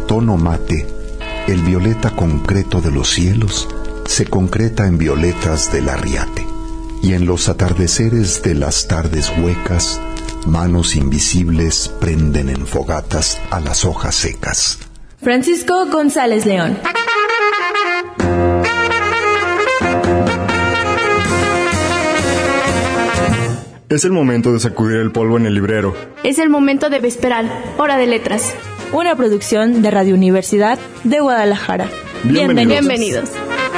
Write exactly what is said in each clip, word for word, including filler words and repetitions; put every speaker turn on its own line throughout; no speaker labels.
tono mate, el violeta concreto de los cielos se concreta en violetas del arriate, y en los atardeceres de las tardes huecas, manos invisibles prenden en fogatas a las hojas secas.
Francisco González León.
Es el momento de sacudir el polvo en el librero.
Es el momento de vesperal, hora de letras.
Una producción de Radio Universidad de Guadalajara.
Bienvenidos.
Bienvenidos.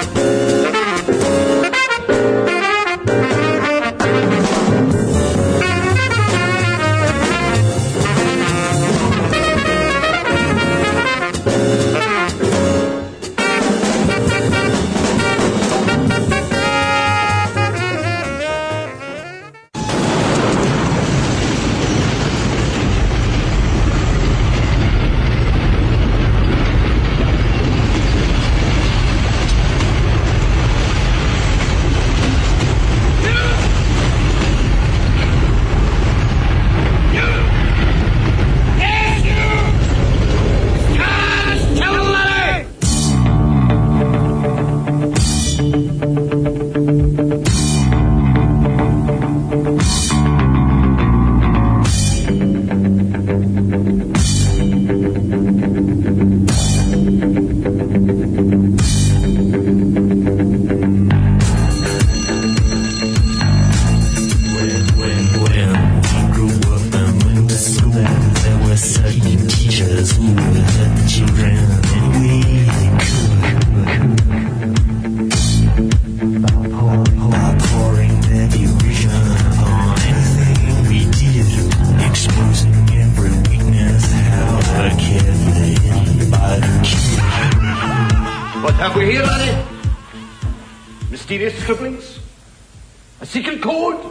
Have we here, laddie? Mysterious scribblings? A secret code?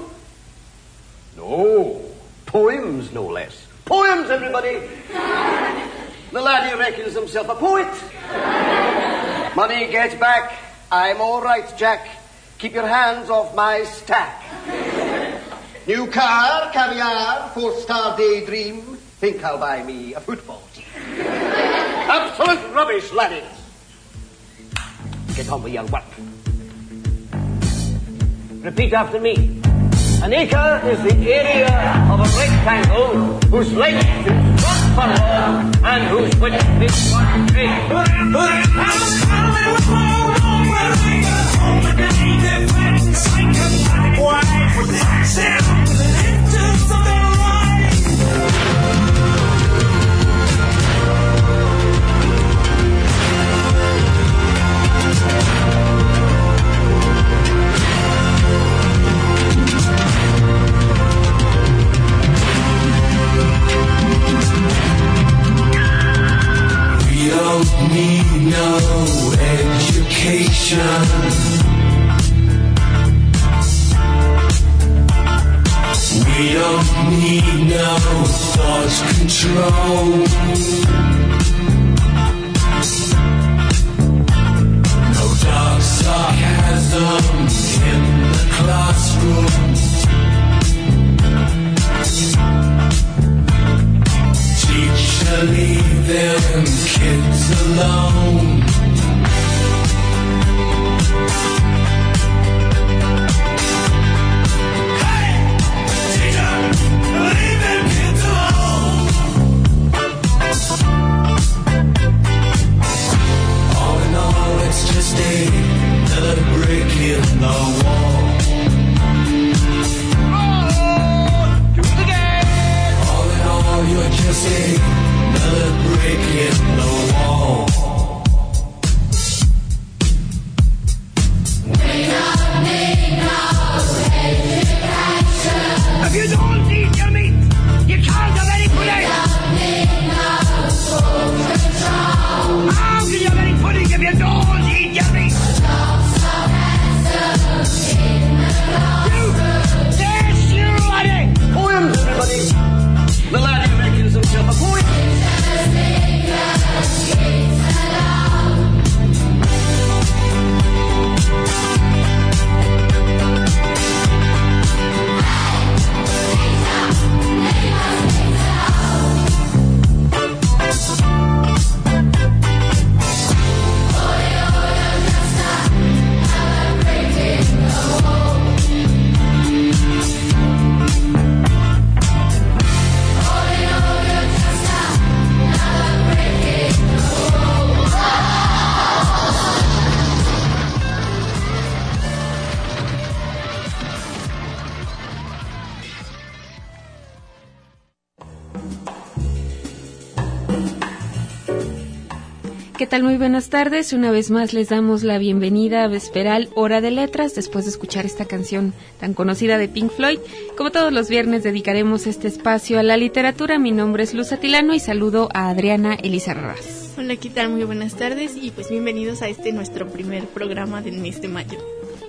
No. Poems, no less. Poems, everybody! The laddie reckons himself a poet. Money, get back. I'm all right, Jack. Keep your hands off my stack. New car, caviar, four-star daydream. Think I'll buy me a football team. Absolute rubbish, laddies. Get on with your work. Repeat after me. An acre is the area of a rectangle whose length is one furlong and whose width is one cubit.
We don't need no education. We don't need no thought control. No dark sarcasm in the classroom. Teacher, leave them kids alone. Hey, teacher, leave them kids alone.
¿qué tal? Muy buenas tardes. Una vez más les damos la bienvenida a Vesperal Hora de Letras, después de escuchar esta canción tan conocida de Pink Floyd. Como todos los viernes dedicaremos este espacio a la literatura. Mi nombre es Luz Atilano y saludo a Adriana Elisa Raz.
Hola, ¿qué tal? Muy buenas tardes y pues bienvenidos a este nuestro primer programa del mes de mayo.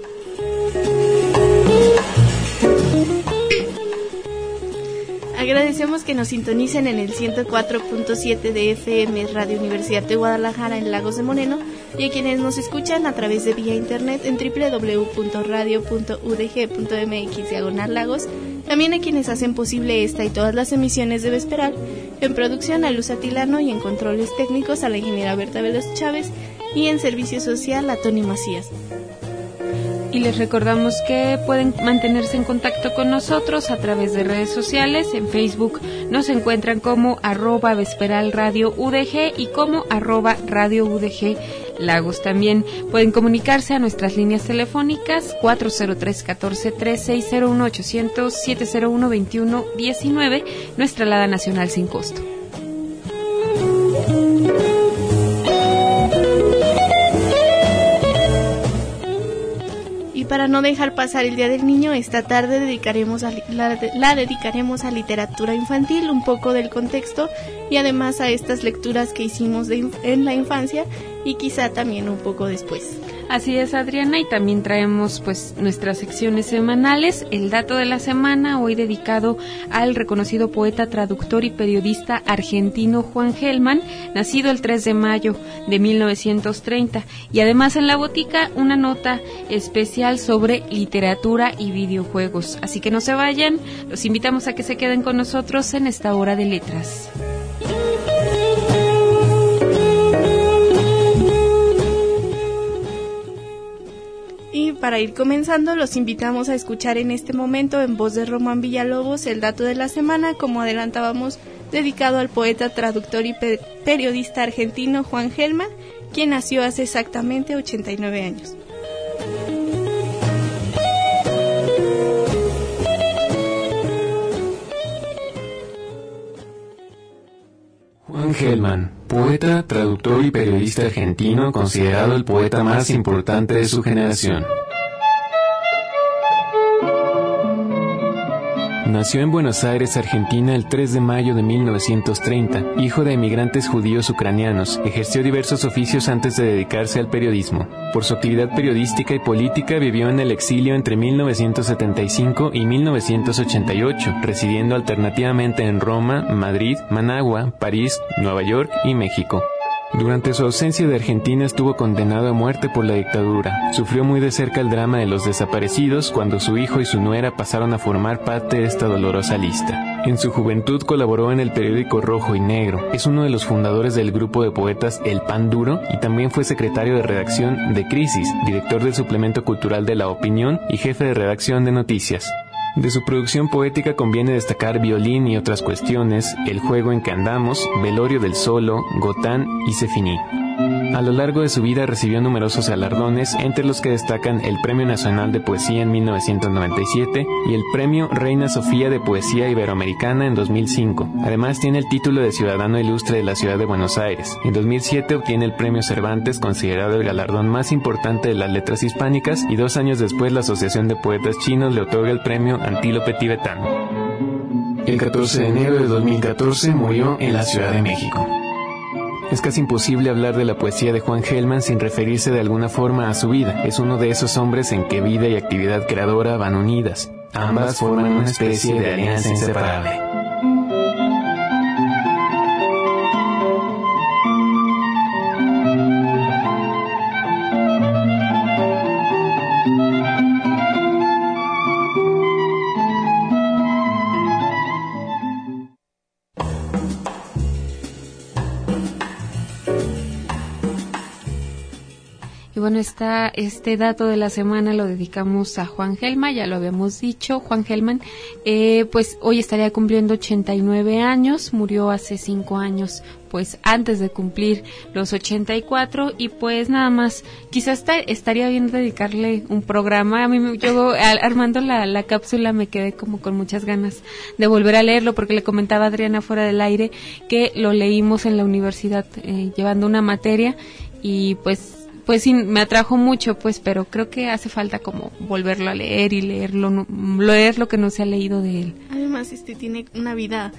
Agradecemos que nos sintonicen en el ciento cuatro punto siete de F M Radio Universidad de Guadalajara en Lagos de Moreno y a quienes nos escuchan a través de vía internet en doble u doble u doble u punto radio punto u d g punto m x diagonal lagos. También a quienes hacen posible esta y todas las emisiones de Vesperal. En producción a Luz Atilano y en controles técnicos a la ingeniera Berta Veloz Chávez y en servicio social a Tony Macías.
Y les recordamos que pueden mantenerse en contacto con nosotros a través de redes sociales. En Facebook nos encuentran como arroba Vesperal Radio U D G y como arroba Radio U D G Lagos. También pueden comunicarse a nuestras líneas telefónicas cuatro cero tres, uno cuatro, tres seis cero uno, ochocientos, siete cero uno, veintiuno diecinueve, nuestra alada nacional sin costo.
Para no dejar pasar el Día del Niño, esta tarde dedicaremos a, la, la dedicaremos a literatura infantil, un poco del contexto y además a estas lecturas que hicimos de, en la infancia y quizá también un poco después.
Así es, Adriana, y también traemos pues nuestras secciones semanales. El dato de la semana, hoy dedicado al reconocido poeta, traductor y periodista argentino Juan Gelman, nacido el tres de mayo de mil novecientos treinta. Y además en la botica una nota especial sobre literatura y videojuegos. Así que no se vayan, los invitamos a que se queden con nosotros en esta hora de letras.
Y para ir comenzando, los invitamos a escuchar en este momento, en voz de Román Villalobos, el dato de la semana, como adelantábamos, dedicado al poeta, traductor y pe- periodista argentino Juan Gelman, quien nació hace exactamente ochenta y nueve años.
Juan Gelman, poeta, traductor y periodista argentino, considerado el poeta más importante de su generación. Nació en Buenos Aires, Argentina, el tres de mayo de mil novecientos treinta. Hijo de emigrantes judíos ucranianos, ejerció diversos oficios antes de dedicarse al periodismo. Por su actividad periodística y política vivió en el exilio entre mil novecientos setenta y cinco y mil novecientos ochenta y ocho, residiendo alternativamente en Roma, Madrid, Managua, París, Nueva York y México. Durante su ausencia de Argentina estuvo condenado a muerte por la dictadura. Sufrió muy de cerca el drama de los desaparecidos cuando su hijo y su nuera pasaron a formar parte de esta dolorosa lista. En su juventud colaboró en el periódico Rojo y Negro. Es uno de los fundadores del grupo de poetas El Pan Duro y también fue secretario de redacción de Crisis, director del suplemento cultural de La Opinión y jefe de redacción de Noticias. De su producción poética conviene destacar Violín y otras cuestiones, El juego en que andamos, Velorio del Solo, Gotán y Se finí. A lo largo de su vida recibió numerosos galardones, entre los que destacan el Premio Nacional de Poesía en mil novecientos noventa y siete y el Premio Reina Sofía de Poesía Iberoamericana en dos mil cinco. Además tiene el título de Ciudadano Ilustre de la Ciudad de Buenos Aires. En dos mil siete obtiene el Premio Cervantes, considerado el galardón más importante de las letras hispánicas, y dos años después la Asociación de Poetas Chinos le otorga el Premio Antílope Tibetano. El catorce de enero de dos mil catorce murió en la Ciudad de México. Es casi imposible hablar de la poesía de Juan Gelman sin referirse de alguna forma a su vida. Es uno de esos hombres en que vida y actividad creadora van unidas. Ambas forman una especie de alianza inseparable.
bueno, esta, este dato de la semana lo dedicamos a Juan Gelman, ya lo habíamos dicho. Juan Gelman, eh, pues hoy estaría cumpliendo ochenta y nueve años, murió hace cinco años, pues antes de cumplir los ochenta y cuatro, y pues nada más, quizás está, estaría bien dedicarle un programa. A mí, yo armando la, la cápsula me quedé como con muchas ganas de volver a leerlo, porque le comentaba a Adriana fuera del aire que lo leímos en la universidad eh, llevando una materia, y pues pues sí, me atrajo mucho, pues, pero creo que hace falta como volverlo a leer y leerlo, leer lo que no se ha leído de él.
Además, este tiene una vida,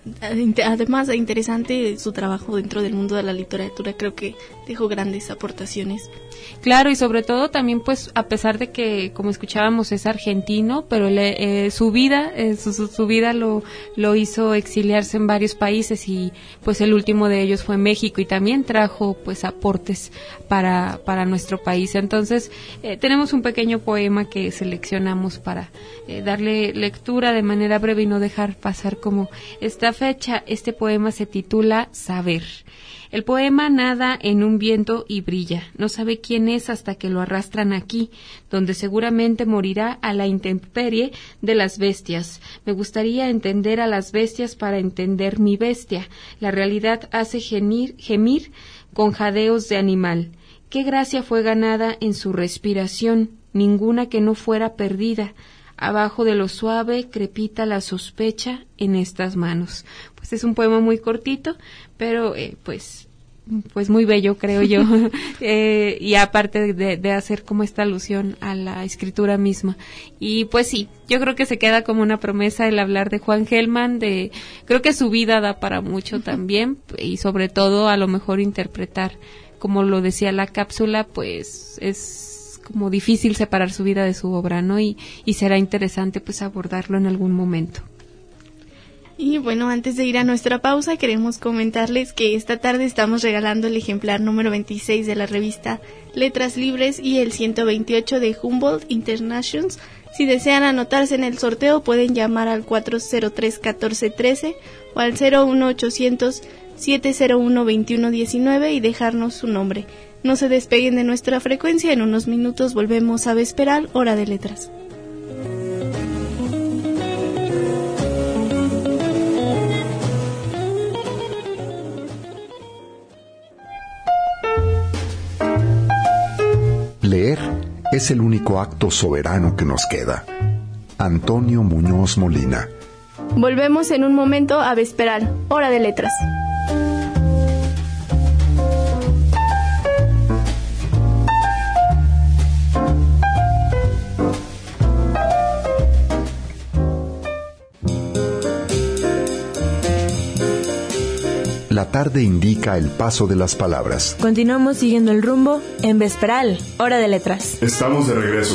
además de interesante su trabajo dentro del mundo de la literatura, creo que dejó grandes aportaciones.
Claro, y sobre todo también, pues, a pesar de que, como escuchábamos, es argentino, pero le, eh, su vida, eh, su, su, su vida lo, lo hizo exiliarse en varios países, y pues el último de ellos fue México, y también trajo, pues, aportes para, para nuestro país. Entonces, eh, tenemos un pequeño poema que seleccionamos para eh, darle lectura de manera breve y no dejar pasar como esta fecha. Este poema se titula Saber. El poema nada en un viento y brilla, no sabe quién es hasta que lo arrastran aquí, donde seguramente morirá a la intemperie de las bestias. Me gustaría entender a las bestias para entender mi bestia. La realidad hace gemir, gemir con jadeos de animal. Qué gracia fue ganada en su respiración, ninguna que no fuera perdida. Abajo de lo suave crepita la sospecha en estas manos. Pues es un poema muy cortito, pero eh, pues pues muy bello, creo yo, eh, y aparte de, de hacer como esta alusión a la escritura misma. Y pues sí, yo creo que se queda como una promesa el hablar de Juan Gelman, de creo que su vida da para mucho también, y sobre todo a lo mejor interpretar, como lo decía la cápsula, pues es como difícil separar su vida de su obra, ¿no? Y, y será interesante pues abordarlo en algún momento.
Y bueno, antes de ir a nuestra pausa, queremos comentarles que esta tarde estamos regalando el ejemplar número veintiséis de la revista Letras Libres y el ciento veintiocho de Humboldt Internations. Si desean anotarse en el sorteo, pueden llamar al cuatro cero tres, uno cuatro uno tres o al cero uno ochocientos, siete cero uno, veintiuno diecinueve y dejarnos su nombre. No se despeguen de nuestra frecuencia, en unos minutos volvemos a Vesperal, Hora de Letras.
Leer es el único acto soberano que nos queda. Antonio Muñoz Molina.
Volvemos en un momento a Vesperal, Hora de Letras.
La tarde indica el paso de las palabras.
Continuamos siguiendo el rumbo en Vesperal, Hora de Letras.
Estamos de regreso.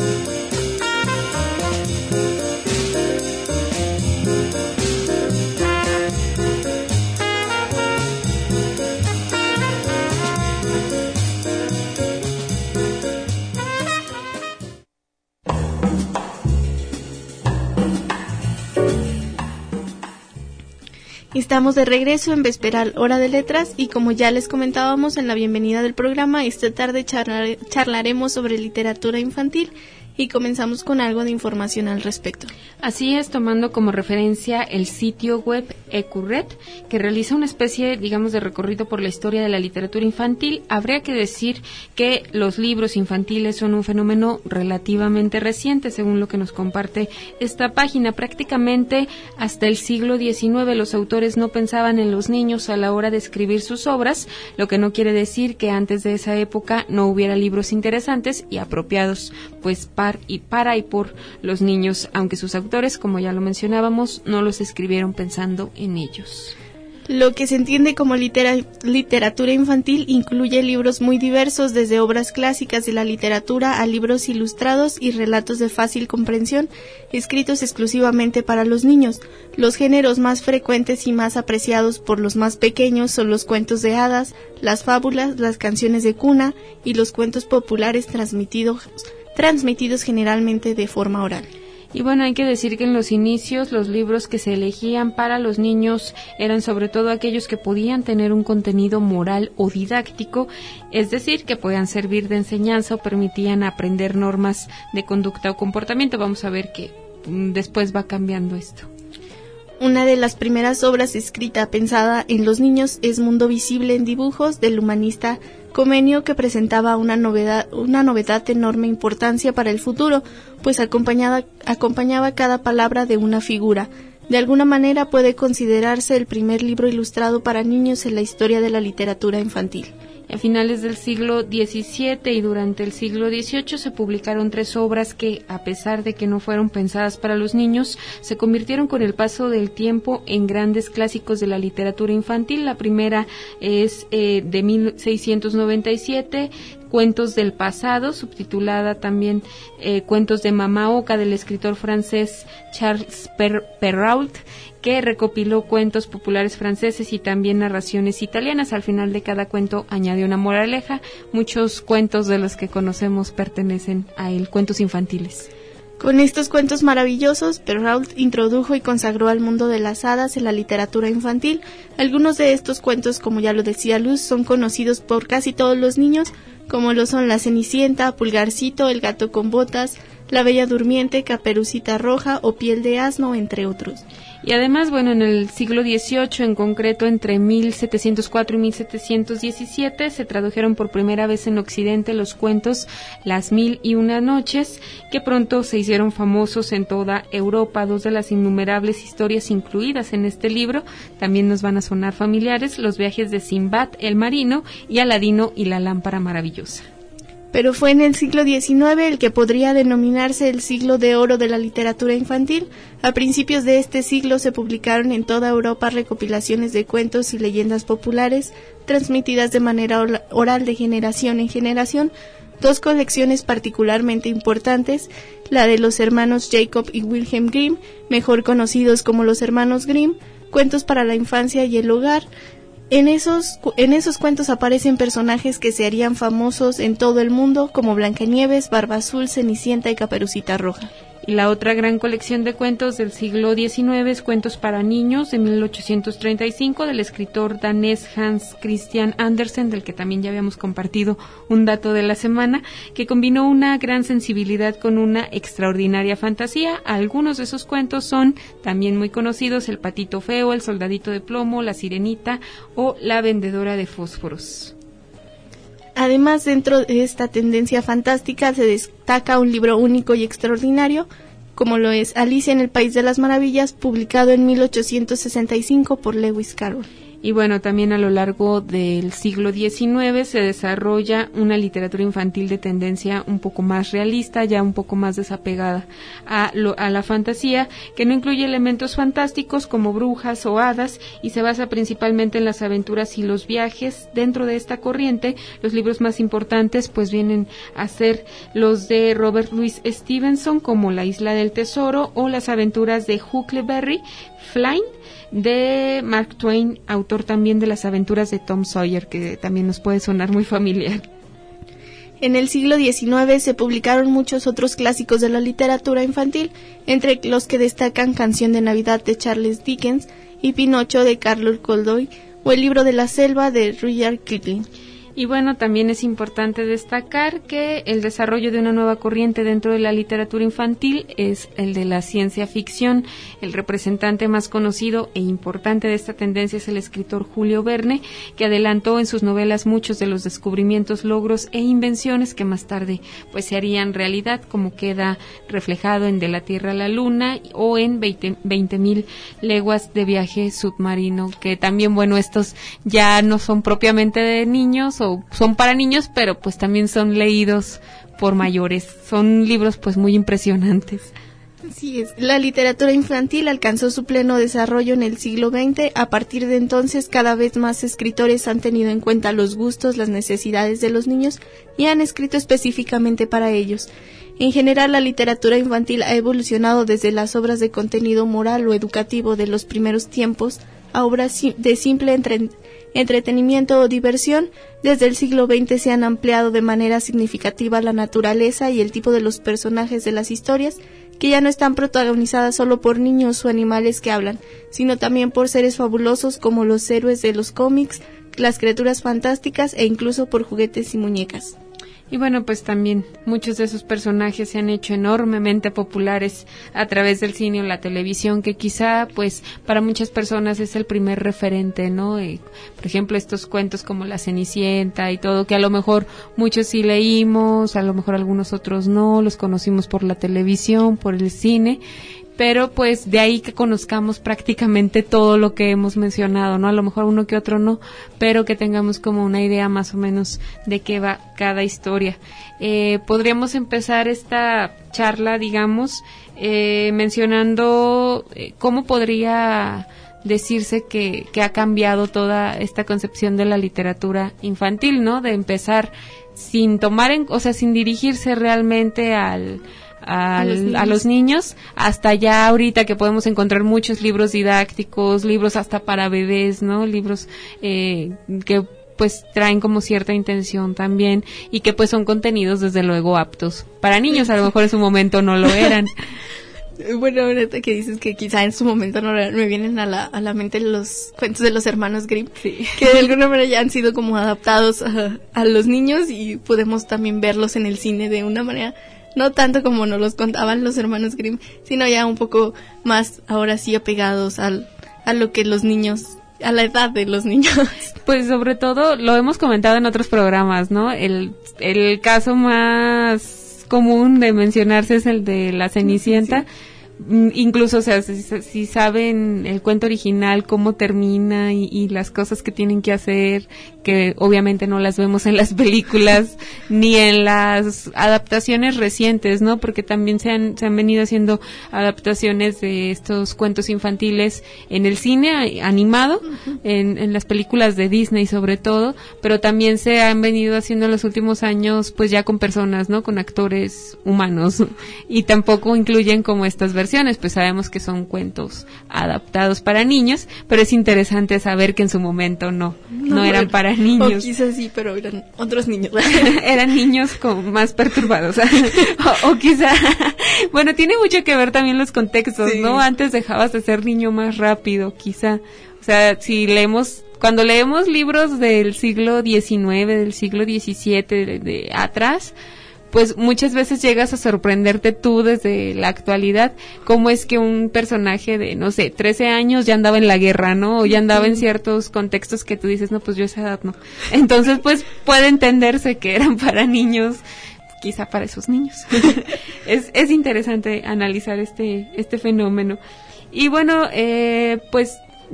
Estamos de regreso en Vesperal, Hora de Letras, y como ya les comentábamos en la bienvenida del programa, esta tarde charlar, charlaremos sobre literatura infantil y comenzamos con algo de información al respecto.
Así es, tomando como referencia el sitio web Ecurret, que realiza una especie, digamos, de recorrido por la historia de la literatura infantil. Habría que decir que los libros infantiles son un fenómeno relativamente reciente, según lo que nos comparte esta página. Prácticamente hasta el siglo diecinueve los autores no pensaban en los niños a la hora de escribir sus obras, lo que no quiere decir que antes de esa época no hubiera libros interesantes y apropiados, pues para y para y por los niños, aunque sus autores, como ya lo mencionábamos, no los escribieron pensando en ellos.
Lo que se entiende como litera- literatura infantil incluye libros muy diversos, desde obras clásicas de la literatura a libros ilustrados y relatos de fácil comprensión, escritos exclusivamente para los niños. Los géneros más frecuentes y más apreciados por los más pequeños son los cuentos de hadas, las fábulas, las canciones de cuna y los cuentos populares transmitidos, transmitidos generalmente de forma oral.
Y bueno, hay que decir que en los inicios los libros que se elegían para los niños eran sobre todo aquellos que podían tener un contenido moral o didáctico, es decir, que podían servir de enseñanza o permitían aprender normas de conducta o comportamiento. Vamos a ver que mm, después va cambiando esto.
Una de las primeras obras escrita pensada en los niños es Mundo Visible en dibujos, del humanista Comenio, que presentaba una novedad, una novedad de enorme importancia para el futuro, pues acompañaba, acompañaba cada palabra de una figura. De alguna manera puede considerarse el primer libro ilustrado para niños en la historia de la literatura infantil.
A finales del siglo diecisiete y durante el siglo dieciocho se publicaron tres obras que, a pesar de que no fueron pensadas para los niños, se convirtieron con el paso del tiempo en grandes clásicos de la literatura infantil. La primera es eh, de mil seiscientos noventa y siete, Cuentos del pasado, subtitulada también eh, Cuentos de Mamá Oca, del escritor francés Charles Per- Perrault, que recopiló cuentos populares franceses y también narraciones italianas. Al final de cada cuento añadió una moraleja. Muchos cuentos de los que conocemos pertenecen a él, cuentos infantiles.
Con estos cuentos maravillosos, Perrault introdujo y consagró al mundo de las hadas en la literatura infantil. Algunos de estos cuentos, como ya lo decía Luz, son conocidos por casi todos los niños, como lo son La Cenicienta, Pulgarcito, El gato con botas, La Bella Durmiente, Caperucita Roja o Piel de asno, entre otros.
Y además, bueno, en el siglo dieciocho, en concreto entre mil setecientos cuatro y mil setecientos diecisiete, se tradujeron por primera vez en Occidente los cuentos Las Mil y Una Noches, que pronto se hicieron famosos en toda Europa. Dos de las innumerables historias incluidas en este libro también nos van a sonar familiares: Los viajes de Simbad el marino y Aladino y la lámpara maravillosa.
Pero fue en el siglo diecinueve el que podría denominarse el siglo de oro de la literatura infantil. A principios de este siglo se publicaron en toda Europa recopilaciones de cuentos y leyendas populares, transmitidas de manera oral de generación en generación. Dos colecciones particularmente importantes, la de los hermanos Jacob y Wilhelm Grimm, mejor conocidos como los hermanos Grimm, Cuentos para la infancia y el hogar. En esos, en esos cuentos aparecen personajes que se harían famosos en todo el mundo, como Blancanieves, Barba Azul, Cenicienta y Caperucita Roja.
Y la otra gran colección de cuentos del siglo diecinueve es Cuentos para niños, de mil ochocientos treinta y cinco, del escritor danés Hans Christian Andersen, del que también ya habíamos compartido un dato de la semana, que combinó una gran sensibilidad con una extraordinaria fantasía. Algunos de esos cuentos son también muy conocidos: El patito feo, El soldadito de plomo, La sirenita o La vendedora de fósforos.
Además, dentro de esta tendencia fantástica se destaca un libro único y extraordinario, como lo es Alicia en el País de las Maravillas, publicado en mil ochocientos sesenta y cinco por Lewis Carroll.
Y bueno, también a lo largo del siglo diecinueve se desarrolla una literatura infantil de tendencia un poco más realista, ya un poco más desapegada a, lo, a la fantasía, que no incluye elementos fantásticos como brujas o hadas y se basa principalmente en las aventuras y los viajes. Dentro de esta corriente, los libros más importantes pues vienen a ser los de Robert Louis Stevenson, como La Isla del Tesoro o Las aventuras de Huckleberry Finn, de Mark Twain, autor también de Las aventuras de Tom Sawyer, que también nos puede sonar muy familiar.
En el siglo diecinueve se publicaron muchos otros clásicos de la literatura infantil, entre los que destacan Canción de Navidad de Charles Dickens y Pinocho de Carlos Goldói o El libro de la selva de Rudyard Kipling.
Y bueno, también es importante destacar que el desarrollo de una nueva corriente dentro de la literatura infantil es el de la ciencia ficción. El representante más conocido e importante de esta tendencia es el escritor Julio Verne, que adelantó en sus novelas muchos de los descubrimientos, logros e invenciones que más tarde pues se harían realidad, como queda reflejado en De la Tierra a la Luna o en veinte mil leguas de viaje submarino, que también, bueno, estos ya no son propiamente de niños o son para niños, pero pues también son leídos por mayores. Son libros pues muy impresionantes.
Así es. La literatura infantil alcanzó su pleno desarrollo en el siglo veinte. A partir de entonces, cada vez más escritores han tenido en cuenta los gustos, las necesidades de los niños y han escrito específicamente para ellos. En general, la literatura infantil ha evolucionado desde las obras de contenido moral o educativo de los primeros tiempos a obras de simple entre entretenimiento o diversión. Desde el siglo veinte se han ampliado de manera significativa la naturaleza y el tipo de los personajes de las historias, que ya no están protagonizadas solo por niños o animales que hablan, sino también por seres fabulosos como los héroes de los cómics, las criaturas fantásticas e incluso por juguetes y muñecas.
Y bueno, pues también muchos de esos personajes se han hecho enormemente populares a través del cine o la televisión, que quizá pues para muchas personas es el primer referente, ¿no? Y, por ejemplo, estos cuentos como La Cenicienta y todo, que a lo mejor muchos sí leímos, a lo mejor algunos otros no, los conocimos por la televisión, por el cine, pero pues de ahí que conozcamos prácticamente todo lo que hemos mencionado, ¿no? A lo mejor uno que otro no, pero que tengamos como una idea más o menos de qué va cada historia. Eh, podríamos empezar esta charla, digamos, eh, mencionando eh, cómo podría decirse que, que ha cambiado toda esta concepción de la literatura infantil, ¿no? De empezar sin tomar en, o sea, sin dirigirse realmente al Al, a los niños, hasta ya ahorita que podemos encontrar muchos libros didácticos, libros hasta para bebés, ¿no? Libros eh, que pues traen como cierta intención también y que pues son contenidos desde luego aptos para niños, a lo mejor en su momento no lo eran.
Bueno, ahorita que dices que quizá en su momento no me vienen a la, a la mente los cuentos de los hermanos Grimm, sí, que de alguna manera ya han sido como adaptados a, a los niños y podemos también verlos en el cine de una manera no tanto como nos los contaban los hermanos Grimm, sino ya un poco más ahora sí apegados al, a lo que los niños, a la edad de los niños.
Pues sobre todo lo hemos comentado en otros programas, ¿no? El, el caso más común de mencionarse es el de La Cenicienta. Sí. Incluso, o sea, si, si saben el cuento original, cómo termina y, y las cosas que tienen que hacer, que obviamente no las vemos en las películas ni en las adaptaciones recientes, ¿no? Porque también se han, se han venido haciendo adaptaciones de estos cuentos infantiles en el cine animado, uh-huh. en, en las películas de Disney sobre todo, pero también se han venido haciendo en los últimos años pues ya con personas, ¿no? Con actores humanos y tampoco incluyen como estas versiones. Pues sabemos que son cuentos adaptados para niños, pero es interesante saber que en su momento no, no, no eran para niños.
O quizás sí, pero eran otros niños.
Eran niños como más perturbados. o, o quizá, bueno, tiene mucho que ver también los contextos, sí. ¿no? Antes dejabas de ser niño más rápido, quizá. O sea, si leemos, cuando leemos libros del siglo diecinueve, del siglo diecisiete, de, de atrás, pues muchas veces llegas a sorprenderte tú desde la actualidad, cómo es que un personaje de, no sé, trece años ya andaba en la guerra, ¿no? O ya andaba en ciertos contextos que tú dices, no, pues yo a esa edad no. Entonces, pues puede entenderse que eran para niños, quizá para esos niños. es, es interesante analizar este, este fenómeno. Y bueno, eh, pues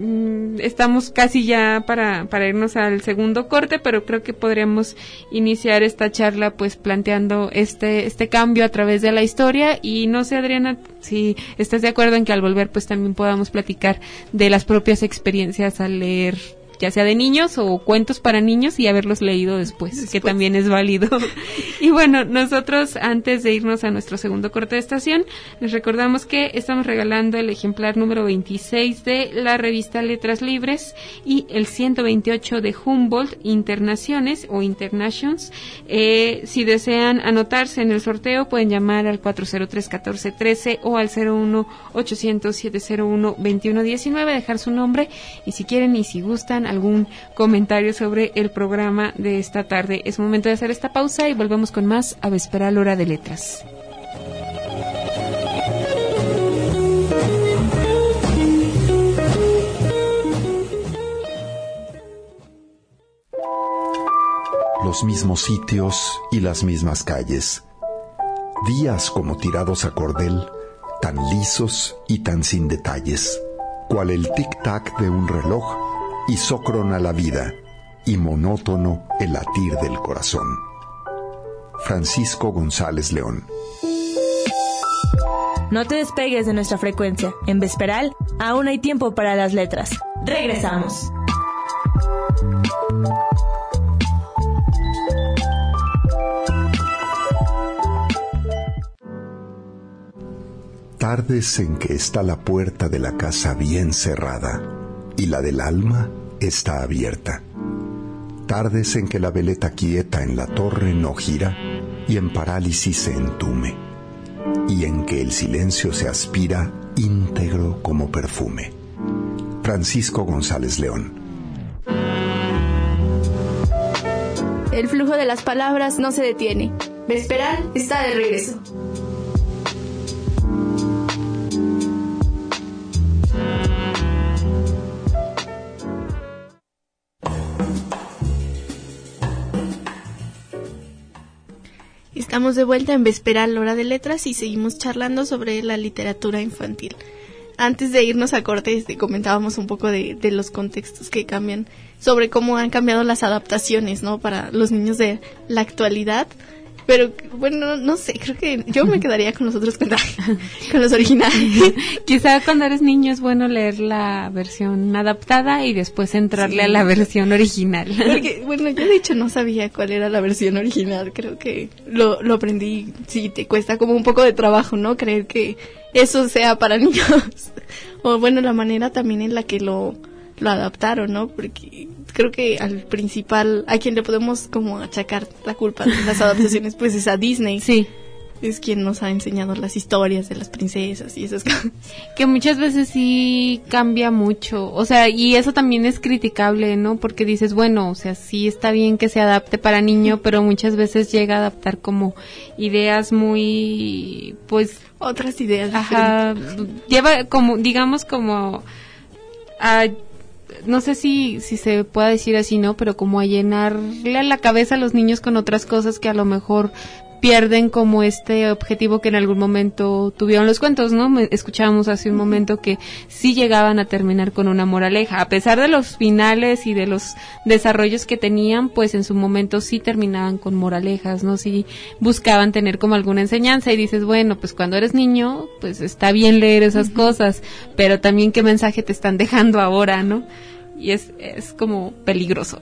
estamos casi ya para, para irnos al segundo corte, pero creo que podríamos iniciar esta charla pues planteando este, este cambio a través de la historia. Y no sé, Adriana, si estás de acuerdo en que al volver pues también podamos platicar de las propias experiencias al leer, ya sea de niños o cuentos para niños, y haberlos leído después, después. que también es válido. Y bueno, nosotros antes de irnos a nuestro segundo corte de estación, les recordamos que estamos regalando el ejemplar número veintiséis de la revista Letras Libres y el ciento veintiocho de Humboldt Internaciones o Internations. Eh, si desean anotarse en el sorteo, pueden llamar al cuatro cero tres, catorce trece o al cero uno ochocientos, setecientos uno, veintiuno diecinueve, dejar su nombre y si quieren y si gustan algún comentario sobre el programa de esta tarde. Es momento de hacer esta pausa y volvemos con más a Vesperal Hora de Letras.
Los mismos sitios y las mismas calles. Días como tirados a cordel, tan lisos y tan sin detalles, cual el tic-tac de un reloj, isócrona la vida y monótono el latir del corazón. Francisco González León.
No te despegues de nuestra frecuencia. En Vesperal aún hay tiempo para las letras. Regresamos.
Tardes en que está la puerta de la casa bien cerrada y la del alma está abierta. Tardes en que la veleta quieta en la torre no gira y en parálisis se entume. y en que el silencio se aspira íntegro como perfume. Francisco González León.
El flujo de las palabras no se detiene. Vesperal está de regreso. Estamos de vuelta en Vesperal, Hora de Letras, y seguimos charlando sobre la literatura infantil. Antes de irnos a corte, este, comentábamos un poco de, de los contextos que cambian, sobre cómo han cambiado las adaptaciones, ¿no?, para los niños de la actualidad. Pero, bueno, no sé, creo que yo me quedaría con los otros, con, con los originales.
Quizá cuando eres niño es bueno leer la versión adaptada y después entrarle sí. a la versión original.
Porque, bueno, yo de hecho no sabía cuál era la versión original, creo que lo, lo aprendí, sí, te cuesta como un poco de trabajo, ¿no?, creer que eso sea para niños. O, bueno, la manera también en la que lo, lo adaptaron, ¿no?, porque creo que al principal, a quien le podemos como achacar la culpa de las adaptaciones, pues es a Disney.
Sí.
Es quien nos ha enseñado las historias de las princesas y esas cosas.
Que muchas veces sí cambia mucho, o sea, y eso también es criticable, ¿no? Porque dices, bueno, o sea, sí está bien que se adapte para niño, pero muchas veces llega a adaptar como ideas muy, pues...
Otras ideas.
Ajá, diferentes. Lleva como, digamos como... a no sé si si se pueda decir así, ¿no? Pero como a llenarle la cabeza a los niños con otras cosas que a lo mejor pierden como este objetivo que en algún momento tuvieron los cuentos, ¿no? Me, escuchábamos hace un momento que sí llegaban a terminar con una moraleja, a pesar de los finales y de los desarrollos que tenían, pues en su momento sí terminaban con moralejas, ¿no? Sí buscaban tener como alguna enseñanza y dices, bueno, pues cuando eres niño, pues está bien leer esas uh-huh. cosas, pero también qué mensaje te están dejando ahora, ¿no? Y es, es como peligroso.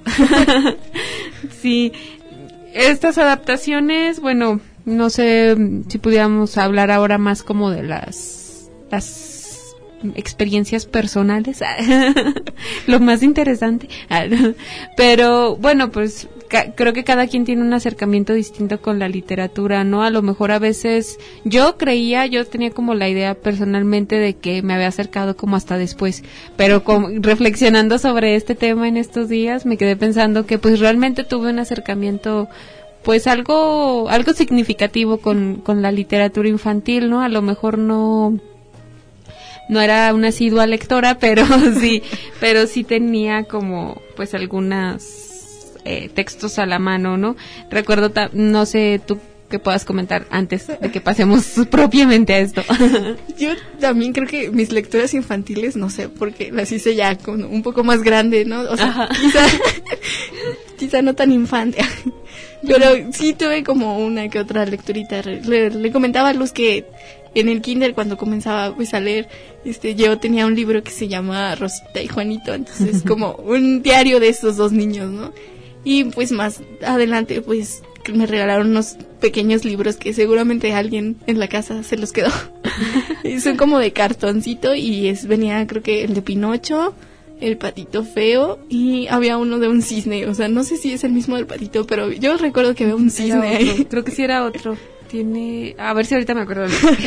Sí. Estas adaptaciones, bueno, no sé si pudiéramos hablar ahora más como de las, las experiencias personales, lo más interesante, pero bueno, pues ca- creo que cada quien tiene un acercamiento distinto con la literatura, ¿no? A lo mejor a veces yo creía, yo tenía como la idea personalmente de que me había acercado como hasta después, pero como, reflexionando sobre este tema en estos días, me quedé pensando que pues realmente tuve un acercamiento pues algo algo significativo con, con la literatura infantil, ¿no? A lo mejor no no era una asidua lectora, pero sí, pero sí tenía como pues algunos eh, textos a la mano, ¿no? Recuerdo, ta- no sé, tú que puedas comentar antes de que pasemos propiamente a esto.
Yo también creo que mis lecturas infantiles, no sé, porque las hice ya con un poco más grande, ¿no? O sea, quizá, quizá no tan infante, pero sí tuve como una que otra lecturita. Le, le comentaba a Luz que en el kinder, cuando comenzaba pues a leer, este, yo tenía un libro que se llama Rosita y Juanito, entonces como un diario de estos dos niños, ¿no? Y pues más adelante pues me regalaron unos pequeños libros que seguramente alguien en la casa se los quedó. Y son como de cartoncito y es venía creo que el de Pinocho, el Patito Feo y había uno de un cisne, o sea, no sé si es el mismo del patito, pero yo recuerdo que había un cisne ahí.
Creo que sí era otro. Tiene, a ver si ahorita me acuerdo.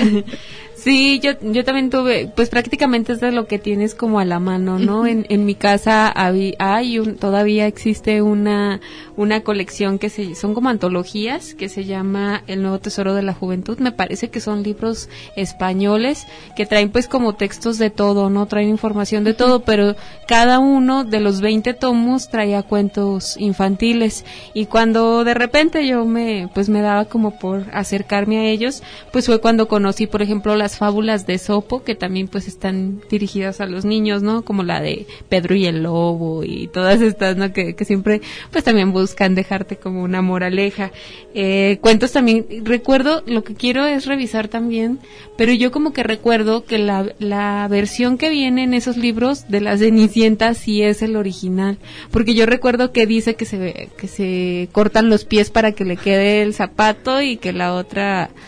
Sí, yo yo también tuve, pues prácticamente es de lo que tienes como a la mano, ¿no? Uh-huh. En en mi casa hay, hay un, todavía existe una una colección que se son como antologías que se llama El Nuevo Tesoro de la Juventud. Me parece que son libros españoles que traen pues como textos de todo, ¿no? Traen información de todo, pero cada uno de los veinte tomos traía cuentos infantiles y cuando de repente yo me pues me daba como por acercarme a ellos, pues fue cuando conocí, por ejemplo, las fábulas de Esopo, que también pues están dirigidas a los niños, ¿no? Como la de Pedro y el Lobo y todas estas, ¿no? Que, que siempre pues también buscan dejarte como una moraleja. Eh, cuentos también, recuerdo, lo que quiero es revisar también, pero yo como que recuerdo que la, la versión que viene en esos libros de la Cenicienta sí es el original, porque yo recuerdo que dice que se, que se cortan los pies para que le quede el zapato y que la otra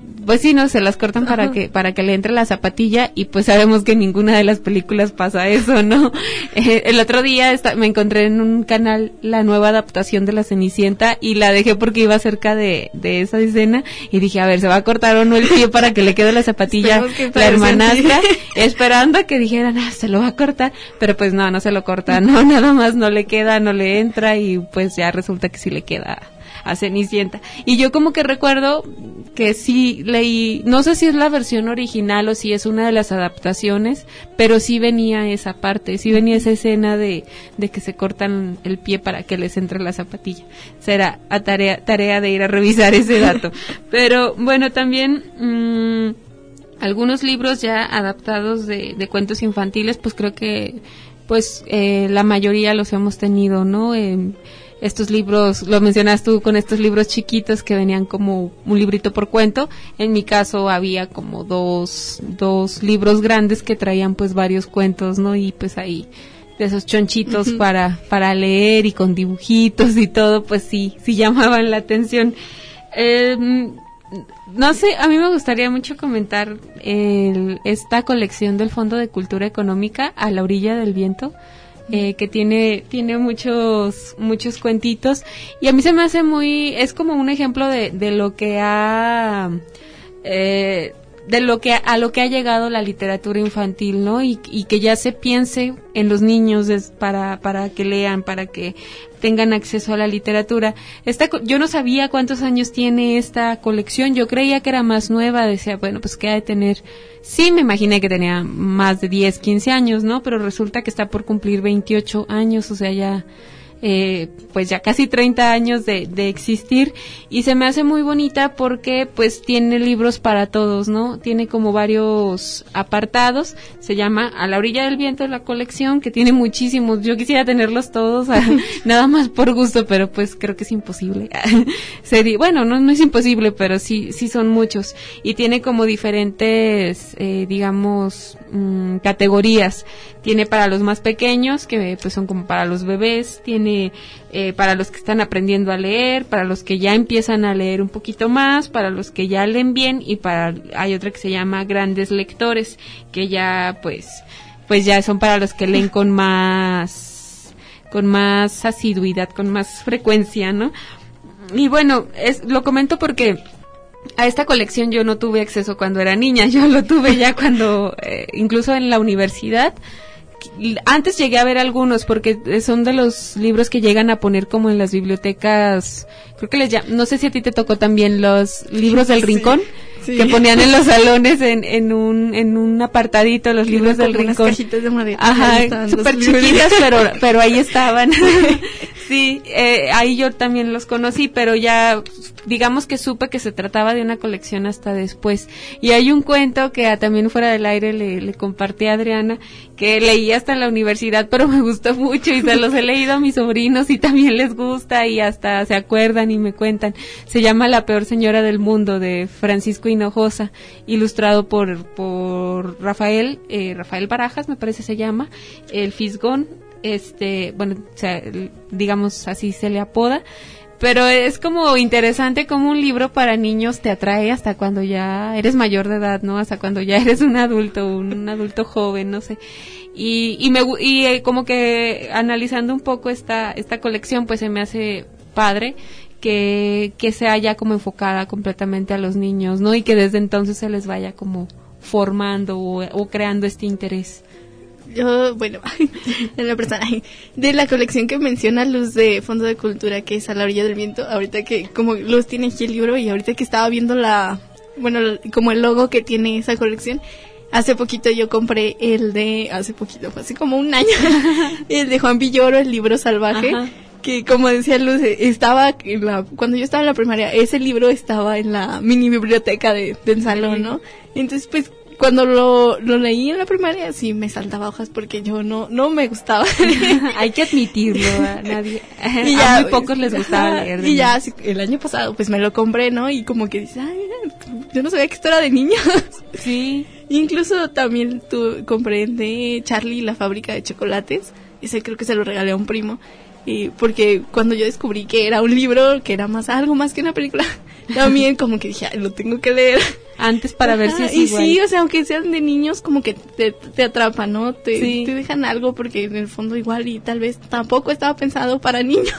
pues sí, no, se las cortan para Ajá. que para que le entre la zapatilla y pues sabemos que en ninguna de las películas pasa eso, ¿no? Eh, el otro día está, me encontré en un canal la nueva adaptación de La Cenicienta y la dejé porque iba cerca de, de esa escena y dije, a ver, ¿se va a cortar o no el pie para que le quede la zapatilla la hermanastra? Esperando a que dijeran, ah, se lo va a cortar, pero pues no, no se lo corta, no, nada más no le queda, no le entra y pues ya resulta que sí le queda a Cenicienta. Y yo como que recuerdo que sí leí, no sé si es la versión original o si es una de las adaptaciones, pero sí venía esa parte, sí venía esa escena de, de que se cortan el pie para que les entre la zapatilla. Será a tarea, tarea de ir a revisar ese dato. Pero bueno, también mmm, algunos libros ya adaptados de, de cuentos infantiles, pues creo que pues eh, la mayoría los hemos tenido, ¿no? Eh, estos libros, lo mencionas tú con estos libros chiquitos que venían como un librito por cuento. En mi caso había como dos, dos libros grandes que traían pues varios cuentos, ¿no? Y pues ahí, de esos chonchitos uh-huh. para, para leer y con dibujitos y todo, pues sí, sí llamaban la atención. Eh, no sé, a mí me gustaría mucho comentar el, esta colección del Fondo de Cultura Económica, A la Orilla del Viento. Eh, que tiene tiene muchos muchos cuentitos y a mí se me hace muy, es como un ejemplo de, de lo que ha eh, de lo que a lo que ha llegado la literatura infantil, ¿no? Y, y que ya se piense en los niños es para para que lean, para que tengan acceso a la literatura. Esta, yo no sabía cuántos años tiene esta colección, yo creía que era más nueva, decía, bueno, pues que ha de tener, sí me imaginé que tenía más de diez, quince años, ¿no? Pero resulta que está por cumplir veintiocho años, o sea, ya eh, pues ya casi treinta años de, de existir, y se me hace muy bonita porque pues tiene libros para todos, ¿no? Tiene como varios apartados, se llama A la Orilla del Viento, la colección, que tiene muchísimos. Yo quisiera tenerlos todos, nada más por gusto, pero pues creo que es imposible. Sería, bueno, no, no es imposible, pero sí, sí son muchos, y tiene como diferentes, eh, digamos, mmm, categorías. Tiene para los más pequeños, que pues son como para los bebés, tiene eh, para los que están aprendiendo a leer, para los que ya empiezan a leer un poquito más, para los que ya leen bien, y para hay otra que se llama Grandes Lectores, que ya pues pues ya son para los que leen con más con más asiduidad, con más frecuencia, ¿no? Y bueno, es, lo comento porque a esta colección yo no tuve acceso cuando era niña, yo lo tuve ya cuando, eh, incluso en la universidad. Antes llegué a ver algunos porque son de los libros que llegan a poner como en las bibliotecas, creo que les llaman, no sé si a ti te tocó también los libros del rincón, sí, sí. que ponían en los salones en, en un en un apartadito los libros del rincón. Unas cajitas de madera. Ajá, súper chiquitas, pero pero ahí estaban. Sí, eh, ahí yo también los conocí, pero ya digamos que supe que se trataba de una colección hasta después. Y hay un cuento que a, también fuera del aire le, le compartí a Adriana, que leí hasta en la universidad, pero me gustó mucho y se los he leído a mis sobrinos y también les gusta y hasta se acuerdan y me cuentan. Se llama La Peor Señora del Mundo, de Francisco Hinojosa, ilustrado por por Rafael, eh, Rafael Barajas, me parece se llama, el Fisgón. Este, bueno, o sea, digamos así se le apoda, pero es como interesante como un libro para niños te atrae hasta cuando ya eres mayor de edad, ¿no? Hasta cuando ya eres un adulto, un, un adulto joven, no sé. Y, y me, y eh, como que analizando un poco esta, esta colección, pues se me hace padre que, que sea ya como enfocada completamente a los niños, ¿no? Y que desde entonces se les vaya como formando o, o creando este interés.
Yo, bueno, en la persona de la colección que menciona Luz de Fondo de Cultura, que es A la Orilla del Viento, ahorita que como Luz tiene aquí el libro y ahorita que estaba viendo la, bueno, como el logo que tiene esa colección, hace poquito yo compré el de, hace poquito, fue hace como un año, el de Juan Villoro, el libro salvaje. Ajá. Que como decía Luz, estaba en la, cuando yo estaba en la primaria, ese libro estaba en la mini biblioteca de, del salón, ¿no? Entonces pues cuando lo, lo leí en la primaria sí me saltaba hojas porque yo no no me gustaba.
Hay que admitirlo, a nadie, y ya, a muy pocos les gustaba leer.
Y ya así, el año pasado pues me lo compré, ¿no? Y como que dices, ay, yo no sabía que esto era de niños.
Sí.
Incluso también tu, compré de Charlie y la fábrica de chocolates, ese creo que se lo regalé a un primo. Y porque cuando yo descubrí que era un libro, que era más algo más que una película, también como que dije, ay, lo tengo que leer.
Antes para ver si es
y
igual.
sí, o sea, aunque sean de niños, como que te, te atrapan, ¿no? Te,
sí.
te dejan algo porque en el fondo igual y tal vez tampoco estaba pensado para niños.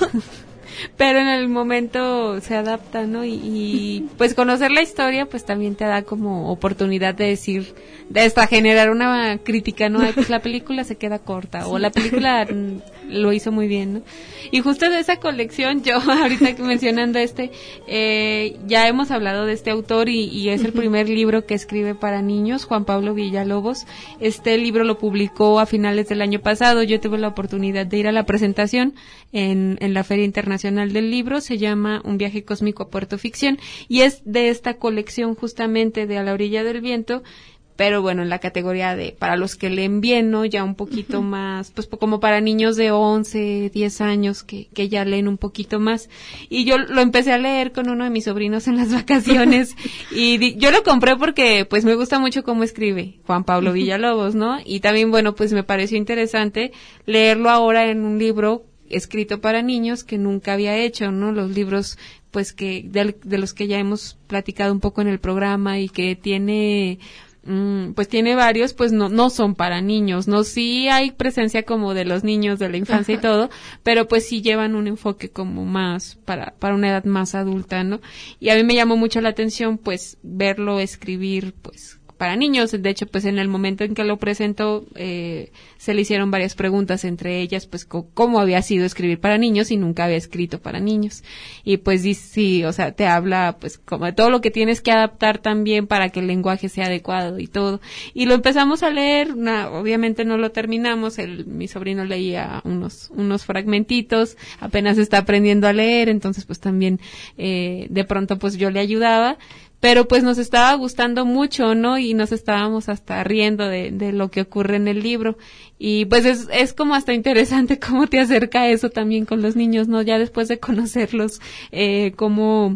Pero en el momento se adapta, ¿no? Y, y pues conocer la historia pues también te da como oportunidad de decir, de hasta generar una crítica, ¿no? Ay, pues la película se queda corta, sí. O la película lo hizo muy bien, ¿no? Y justo de esa colección, yo ahorita que mencionando este, eh, ya hemos hablado de este autor y, y es el primer libro que escribe para niños, Juan Pablo Villalobos. Este libro lo publicó a finales del año pasado, yo tuve la oportunidad de ir a la presentación en, en la Feria Internacional del Libro, se llama Un viaje cósmico a Puerto Ficción, y es de esta colección justamente de A la orilla del viento, pero bueno, en la categoría de para los que leen bien, ¿no? Ya un poquito uh-huh. más, pues como para niños de once, diez años que, que ya leen un poquito más. Y yo lo empecé a leer con uno de mis sobrinos en las vacaciones y di, yo lo compré porque pues me gusta mucho cómo escribe Juan Pablo Villalobos, ¿no? Y también, bueno, pues me pareció interesante leerlo ahora en un libro escrito para niños que nunca había hecho, ¿no? Los libros pues que de, de los que ya hemos platicado un poco en el programa y que tiene Mm, pues tiene varios, pues no no son para niños, no sí hay presencia como de los niños de la infancia y todo, pero pues sí llevan un enfoque como más para para una edad más adulta, ¿no? Y a mí me llamó mucho la atención pues verlo escribir pues para niños. De hecho, pues en el momento en que lo presentó, eh, se le hicieron varias preguntas, entre ellas, pues, co- cómo había sido escribir para niños y nunca había escrito para niños. Y pues sí, o sea, te habla, pues, como de todo lo que tienes que adaptar también para que el lenguaje sea adecuado y todo. Y lo empezamos a leer, na, obviamente no lo terminamos, el, mi sobrino leía unos, unos fragmentitos, apenas está aprendiendo a leer, entonces pues también, eh, de pronto pues yo le ayudaba. Pero pues nos estaba gustando mucho, ¿no? Y nos estábamos hasta riendo de, de lo que ocurre en el libro. Y pues es, es como hasta interesante cómo te acerca eso también con los niños, ¿no? Ya después de conocerlos, eh, como,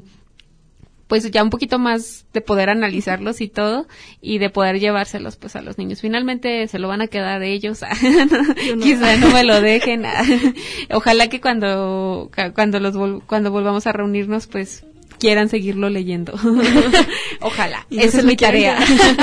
pues ya un poquito más de poder analizarlos y todo, y de poder llevárselos pues a los niños. Finalmente se lo van a quedar ellos, no. Quizá no me lo dejen. Ojalá que cuando, cuando los, vol- cuando volvamos a reunirnos, pues, quieran seguirlo leyendo. Ojalá,
y
esa es mi tarea.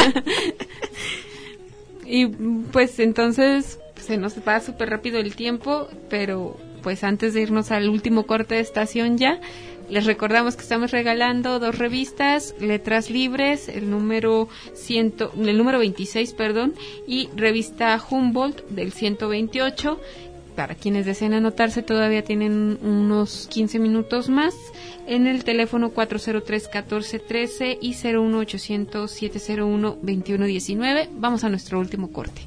Y
pues entonces se nos va súper rápido el tiempo, pero pues antes de irnos al último corte de estación ya, les recordamos que estamos regalando dos revistas, Letras Libres, el número ciento, el número veintiséis, perdón, y revista Humboldt del ciento veintiocho. Para quienes deseen anotarse todavía tienen unos quince minutos más en el teléfono cuatro cero tres, catorce trece y cero uno ochocientos, siete cero uno, veintiuno diecinueve. Vamos a nuestro último corte.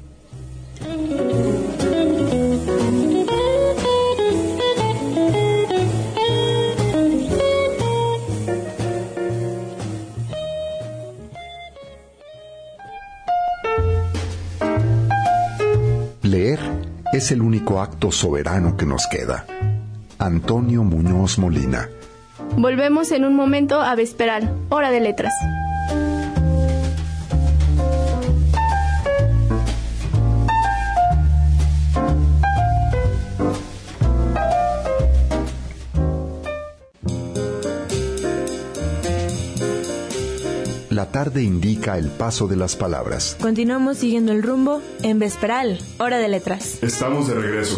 Leer es el único acto soberano que nos queda. Antonio Muñoz Molina.
Volvemos en un momento a Vesperal, Hora de Letras.
La tarde indica el paso de las palabras.
Continuamos siguiendo el rumbo en Vesperal, Hora de Letras.
Estamos de regreso.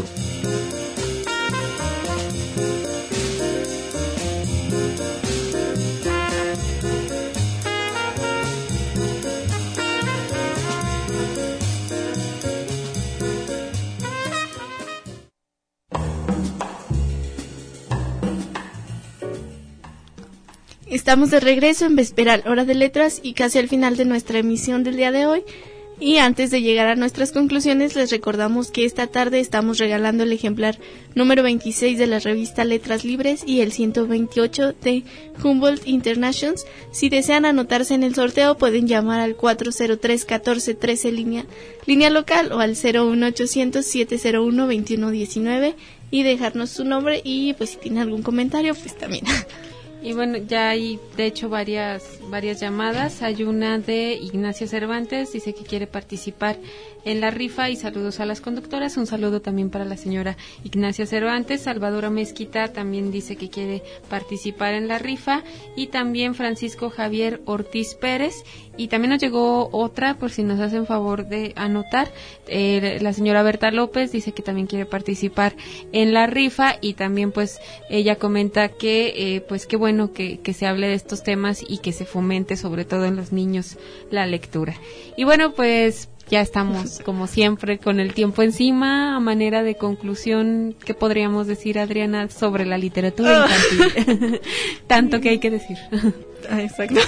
Estamos de regreso en Vesperal, Hora de Letras, y casi al final de nuestra emisión del día de hoy. Y antes de llegar a nuestras conclusiones, les recordamos que esta tarde estamos regalando el ejemplar número veintiséis de la revista Letras Libres y el ciento veintiocho de Humboldt Internations. Si desean anotarse en el sorteo, pueden llamar al cuatro cero tres, catorce trece línea, línea local, o al cero uno ochocientos, siete cero uno, veintiuno diecinueve, y dejarnos su nombre y pues si tienen algún comentario, pues también.
Y bueno, ya hay de hecho varias varias llamadas. Hay una de Ignacia Cervantes, dice que quiere participar en la rifa y saludos a las conductoras. Un saludo también para la señora Ignacia Cervantes. Salvadora Mezquita también dice que quiere participar en la rifa, y también Francisco Javier Ortiz Pérez. Y también nos llegó otra, por si nos hacen favor de anotar, eh, la señora Berta López dice que también quiere participar en la rifa, y también pues ella comenta que eh, pues qué bueno que, que se hable de estos temas y que se fomente sobre todo en los niños la lectura. Y bueno, pues ya estamos, como siempre, con el tiempo encima. A manera de conclusión, ¿qué podríamos decir, Adriana, sobre la literatura infantil? Tanto que hay que decir.
Ah, exacto.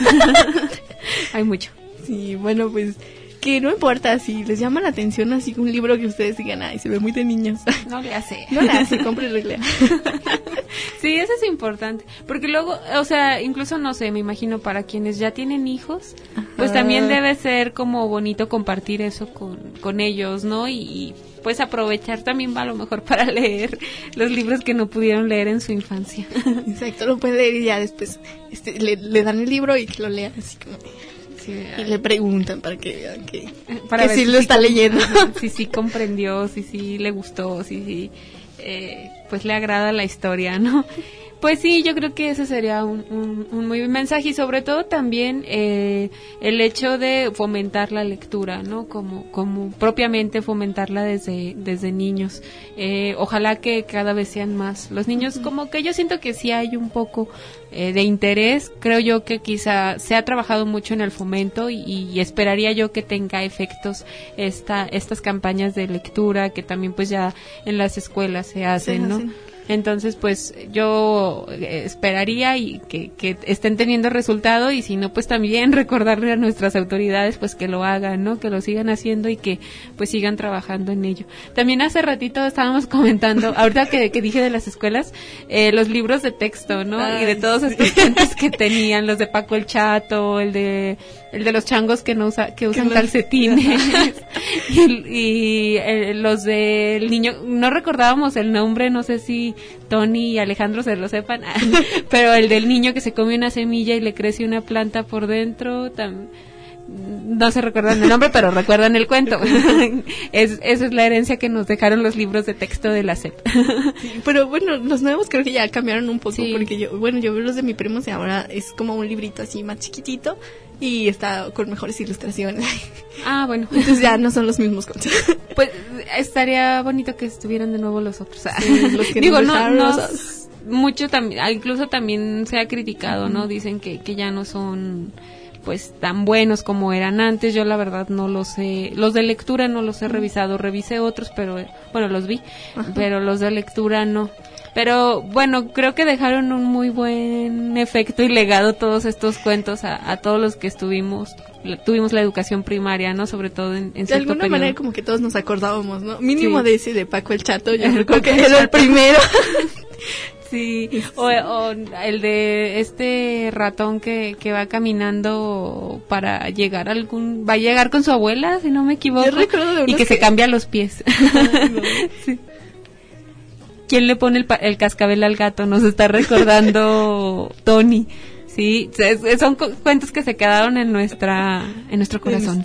Hay mucho.
Sí, bueno, pues que no importa si les llama la atención así un libro que ustedes digan, ay, se ve muy de niños.
No le hace.
No le hace, compre y lea.
Sí, eso es importante, porque luego, o sea, incluso no sé, me imagino para quienes ya tienen hijos, ajá, pues también debe ser como bonito compartir eso con, con ellos, ¿no? Y, y pues aprovechar también a lo mejor para leer los libros que no pudieron leer en su infancia.
Exacto, lo pueden leer y ya después este, le, le dan el libro y que lo lean así como... Sí, y le preguntan para que vean que,
para
que
ver
sí
si
lo está
sí,
leyendo.
Si sí comprendió, si sí le gustó, si sí, eh, pues le agrada la historia, ¿no? Pues sí, yo creo que ese sería un, un, un muy buen mensaje, y sobre todo también eh, el hecho de fomentar la lectura, ¿no? Como como propiamente fomentarla desde desde niños. Eh, ojalá que cada vez sean más los niños, uh-huh. Como que yo siento que sí hay un poco eh, de interés. Creo yo que quizá se ha trabajado mucho en el fomento, y, y esperaría yo que tenga efectos esta estas campañas de lectura que también pues ya en las escuelas se hacen, ¿no? Sí. Entonces, pues yo esperaría y que, que estén teniendo resultado, y si no, pues también recordarle a nuestras autoridades pues que lo hagan, ¿no? Que lo sigan haciendo y que pues sigan trabajando en ello. También hace ratito estábamos comentando, ahorita que, que dije de las escuelas, eh, los libros de texto, ¿no? Ay, y de todos sí. Estos cuentos que tenían, los de Paco el Chato, el de el de los changos que no usa, que usan calcetines, y, y eh, los del niño, no recordábamos el nombre, no sé si Tony y Alejandro se lo sepan, pero el del niño que se come una semilla y le crece una planta por dentro, tam, no se recuerdan el nombre, pero recuerdan el cuento. es, esa es la herencia que nos dejaron los libros de texto de la S E P.
Sí, pero bueno, los nuevos creo que ya cambiaron un poco, sí. Porque yo, bueno, yo veo los de mi primo y ahora es como un librito así más chiquitito y está con mejores ilustraciones.
Ah, bueno.
Entonces ya no son los mismos cuentos.
Pues estaría bonito que estuvieran de nuevo los otros.
Sí, los que
Digo,
nos
no, no
los...
mucho también, incluso también se ha criticado, uh-huh. ¿no? Dicen que, que ya no son pues tan buenos como eran antes. Yo la verdad no los he, los de lectura no los he revisado, revisé otros, pero bueno, los vi, uh-huh. Pero los de lectura no. Pero bueno, creo que dejaron un muy buen efecto y legado todos estos cuentos a, a todos los que estuvimos, tuvimos la educación primaria, ¿no? Sobre todo en, en cierto
de alguna
periodo.
Manera como que todos nos acordábamos, ¿no? Mínimo
sí.
De ese de Paco el Chato, yo creo que era el primero.
Sí, o, o el de este ratón que, que va caminando para llegar a algún, va a llegar con su abuela, si no me equivoco,
yo recuerdo de
y que, que se cambia los pies. Ay, no. Sí. ¿Quién le pone el, el cascabel al gato? Nos está recordando Tony. Sí, son cu- cuentos que se quedaron en nuestra, en nuestro corazón.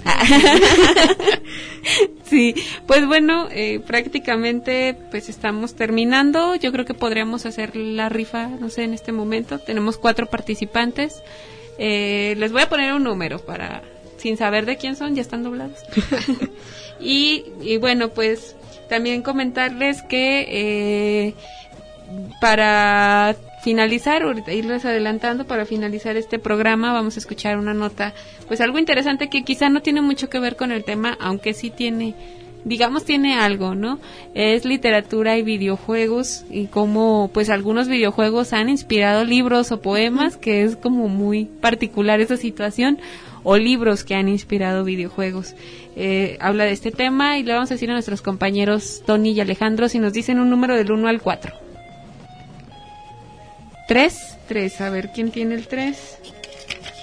Sí, pues bueno, eh, prácticamente pues estamos terminando. Yo creo que podríamos hacer la rifa, no sé, en este momento. Tenemos cuatro participantes. Eh, les voy a poner un número para, sin saber de quién son, ya están doblados. y, y bueno, pues también comentarles que eh, para finalizar, ahorita irles adelantando, para finalizar este programa vamos a escuchar una nota, pues algo interesante que quizá no tiene mucho que ver con el tema, aunque sí tiene, digamos tiene algo, ¿no? Es literatura y videojuegos, y cómo pues algunos videojuegos han inspirado libros o poemas, que es como muy particular esa situación, o libros que han inspirado videojuegos. Eh, habla de este tema y le vamos a decir a nuestros compañeros Tony y Alejandro si nos dicen un número del uno al cuatro. Tres, tres, a ver quién tiene el tres.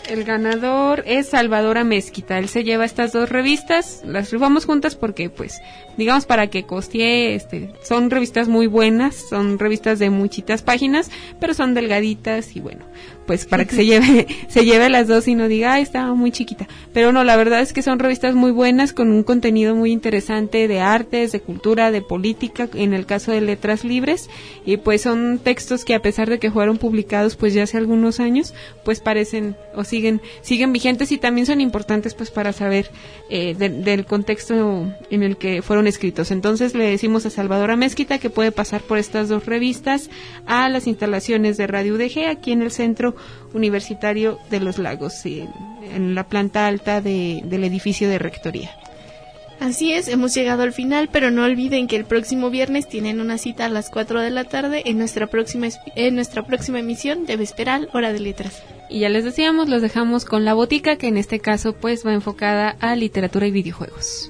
El ganador es Salvador Amezquita. Él se lleva estas dos revistas, las rifamos juntas porque, pues, digamos para que costee, este, son revistas muy buenas, son revistas de muchitas páginas, pero son delgaditas y bueno, pues para que se lleve, se lleve las dos y no diga, ay, estaba muy chiquita. Pero no, la verdad es que son revistas muy buenas con un contenido muy interesante de artes, de cultura, de política, en el caso de Letras Libres, y pues son textos que a pesar de que fueron publicados pues ya hace algunos años, pues parecen o siguen, siguen vigentes y también son importantes pues para saber eh, de, del contexto en el que fueron escritos. Entonces le decimos a Salvador Amezquita que puede pasar por estas dos revistas a las instalaciones de Radio U D G aquí en el Centro Universitario de los Lagos, en, en la planta alta de, del edificio de Rectoría.
Así es, hemos llegado al final, pero no olviden que el próximo viernes tienen una cita a las cuatro de la tarde en nuestra próxima en nuestra próxima emisión de Vesperal, Hora de Letras.
Y ya les decíamos, los dejamos con La Botica, que en este caso pues va enfocada a literatura y videojuegos.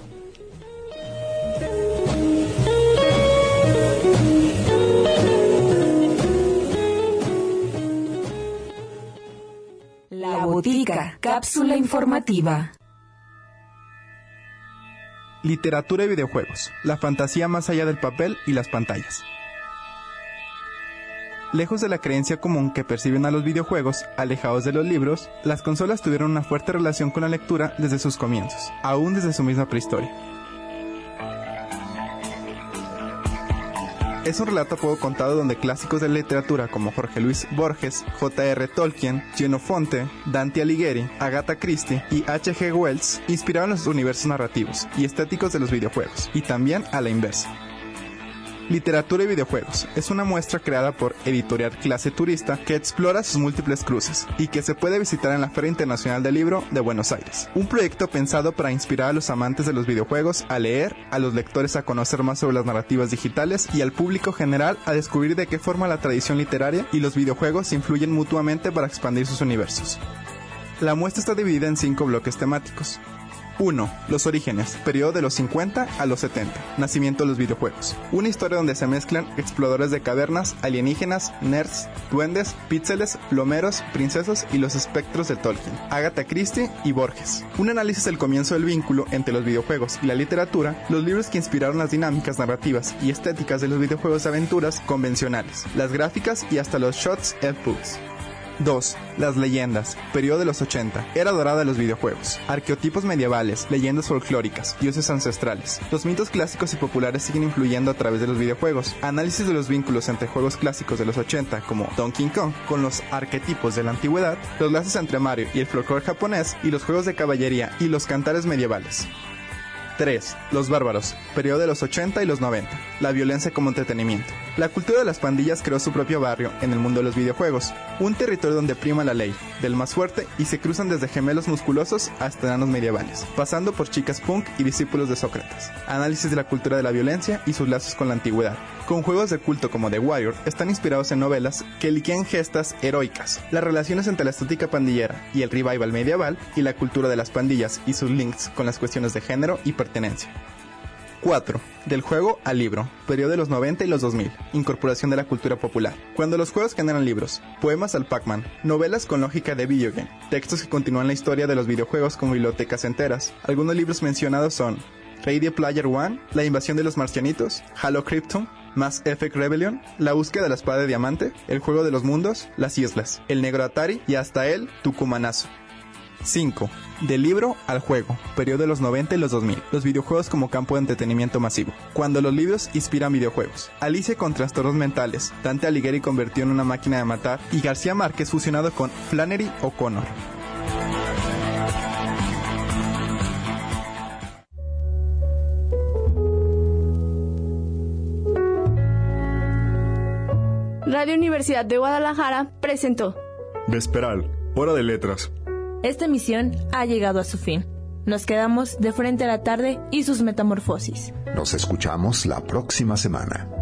La Botica, cápsula informativa.
Literatura y videojuegos, la fantasía más allá del papel y las pantallas. Lejos de la creencia común que perciben a los videojuegos, alejados de los libros, las consolas tuvieron una fuerte relación con la lectura desde sus comienzos, aún desde su misma prehistoria. Es un relato poco contado donde clásicos de la literatura como Jorge Luis Borges, J R Tolkien, Jenofonte, Dante Alighieri, Agatha Christie y H G Wells inspiraron los universos narrativos y estéticos de los videojuegos, y también a la inversa. Literatura y videojuegos es una muestra creada por Editorial Clase Turista que explora sus múltiples cruces y que se puede visitar en la Feria Internacional del Libro de Buenos Aires. Un proyecto pensado para inspirar a los amantes de los videojuegos a leer, a los lectores a conocer más sobre las narrativas digitales y al público general a descubrir de qué forma la tradición literaria y los videojuegos influyen mutuamente para expandir sus universos. La muestra está dividida en cinco bloques temáticos. uno. Los orígenes, periodo de los cincuenta a los setenta, nacimiento de los videojuegos. Una historia donde se mezclan exploradores de cavernas, alienígenas, nerds, duendes, píxeles, plomeros, princesos y los espectros de Tolkien, Agatha Christie y Borges. Un análisis del comienzo del vínculo entre los videojuegos y la literatura, los libros que inspiraron las dinámicas narrativas y estéticas de los videojuegos de aventuras convencionales, las gráficas y hasta los shots and books. dos. Las leyendas, periodo de los ochenta, era dorada de los videojuegos. Arqueotipos medievales, leyendas folclóricas, dioses ancestrales. Los mitos clásicos y populares siguen influyendo a través de los videojuegos. Análisis de los vínculos entre juegos clásicos de los ochenta como Donkey Kong con los arquetipos de la antigüedad, los lazos entre Mario y el folclore japonés y los juegos de caballería y los cantares medievales. tres. Los bárbaros, periodo de los ochenta y los noventa, la violencia como entretenimiento. La cultura de las pandillas creó su propio barrio en el mundo de los videojuegos, un territorio donde prima la ley, del más fuerte, y se cruzan desde gemelos musculosos hasta enanos medievales, pasando por chicas punk y discípulos de Sócrates. Análisis de la cultura de la violencia y sus lazos con la antigüedad. Con juegos de culto como The Warrior, están inspirados en novelas que liquean gestas heroicas, las relaciones entre la estética pandillera y el revival medieval, y la cultura de las pandillas y sus links con las cuestiones de género y pertenencia. cuatro. Del juego al libro, periodo de los noventa y los dos mil, incorporación de la cultura popular. Cuando los juegos generan libros, poemas al Pac-Man, novelas con lógica de video game, textos que continúan la historia de los videojuegos como bibliotecas enteras. Algunos libros mencionados son Ready Player One, La invasión de los marcianitos, Halo Krypton, Mass Effect Rebellion, La búsqueda de la espada de diamante, El juego de los mundos, Las islas, El negro Atari y hasta el Tucumanazo. cinco. Del libro al juego, periodo de los noventa y los dos mil, los videojuegos como campo de entretenimiento masivo. Cuando los libros inspiran videojuegos. Alicia con trastornos mentales, Dante Alighieri convirtió en una máquina de matar y García Márquez fusionado con Flannery O'Connor.
Radio Universidad de Guadalajara presentó
Vesperal, Hora de Letras.
Esta emisión ha llegado a su fin. Nos quedamos de frente a la tarde y sus metamorfosis.
Nos escuchamos la próxima semana.